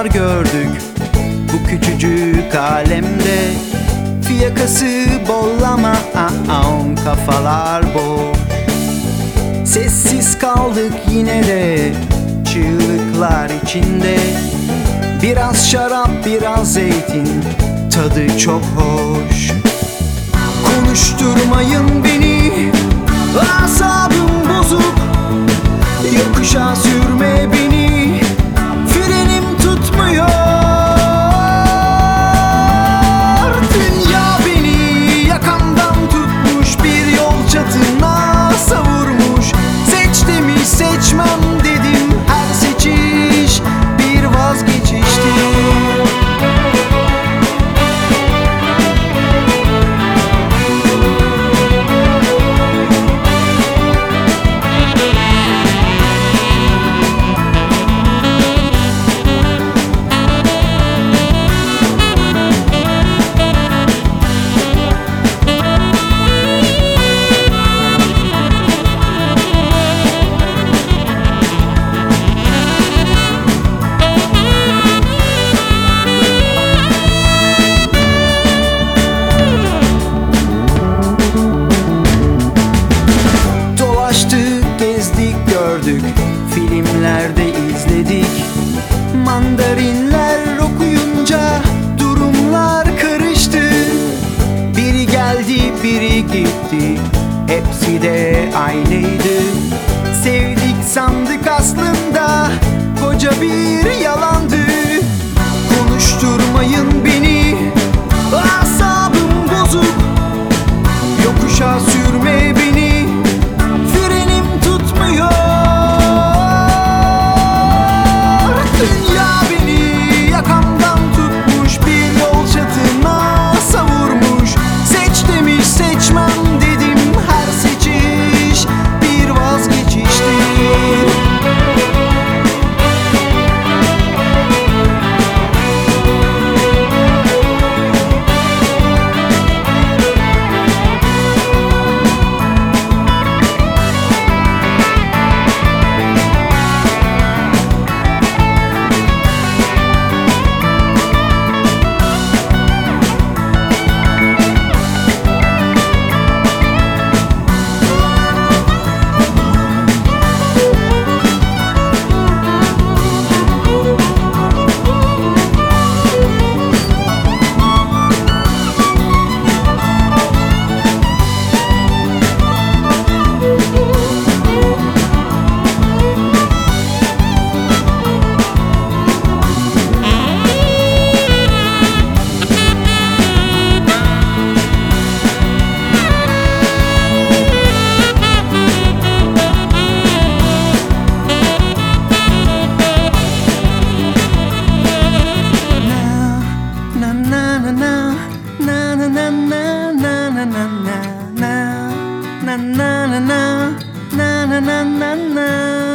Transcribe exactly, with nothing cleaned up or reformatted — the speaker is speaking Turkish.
kafalar gördük bu küçücük alemde. Fiyakası bollama, aa, kafalar boş. Sessiz kaldık yine de çığlıklar içinde. Biraz şarap, biraz zeytin, tadı çok hoş. Konuşturmayın beni, asabım bozuk. Yokuşa sürme beni, frenim tutmuyor. Dünya beni yakamdan tutmuş, bir yol çatına savurmuş. Seç demiş, seçmem dedim, her seçiş bir vazgeçişti. Filmlerde izledik, mandarinler okuyunca durumlar karıştı. Biri geldi, biri gitti, hepsi de aynıydı. Sevdik sandık, aslında koca bir yalandı. Konuşturmayın beni, asabım bozuk. Yokuşa sürme beni, frenim tutmuyor. Dünya beni yakamdan tutmuş, bir yol çatına savurmuş. Seç demiş, seçmem dedim, her seçiş bir vazgeçiştir. Na na na na na na na na na na.